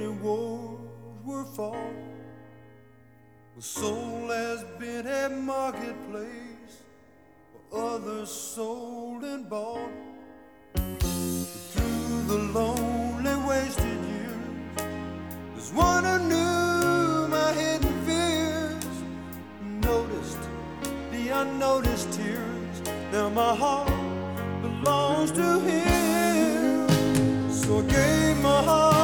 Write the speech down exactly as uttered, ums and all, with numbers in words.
many wars were fought. The soul has been a marketplace for others sold and bought. Through the lonely wasted years, there's one who knew my hidden fears, noticed the unnoticed tears. Now my heart belongs to him, so I gave my heart.